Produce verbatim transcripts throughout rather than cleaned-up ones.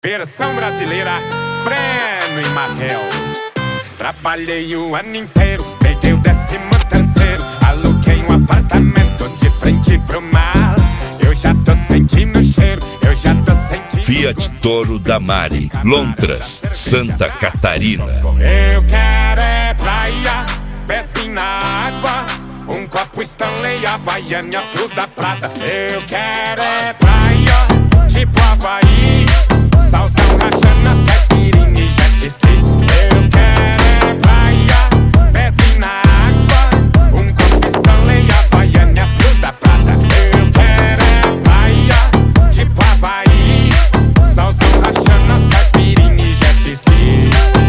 Versão brasileira, Breno e Matheus. Trabalhei o ano inteiro, peguei o décimo terceiro, aluguei um apartamento de frente pro mar. Eu já tô sentindo o cheiro, eu já tô sentindo Fiat Toro da Mari, Lontras, Santa Catarina. Eu quero é praia, pezinho na água, um copo Stanley, Havaiana, Cruz da Prata. Eu quero é praia, tipo Havaí, salsão rachando as caipirinhas e jet ski. Eu quero é praia, pezinho na água, um copo Stanley, Havaiana, Cruz da Prata. Eu quero é praia, tipo Havaí, salsão rachando as caipirinhas e jet ski.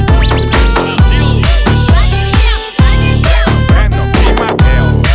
Breno e Matheus.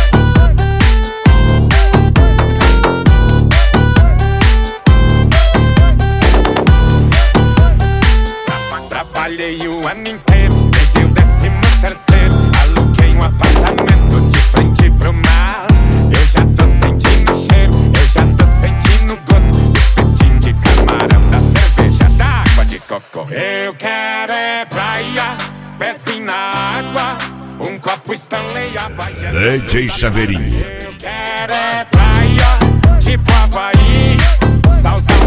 Trabalhei o ano inteiro, peguei o décimo terceiro, aluguei um apartamento de frente pro mar. Eu já tô sentindo o cheiro, eu já tô sentindo o gosto do espetinho de camarão, da cerveja, da água de coco. Eu quero é praia, pezinho na água, um copo Stanley, Havaiana. D J Chaveirinho. Eu quero é praia, tipo Havaí, salsa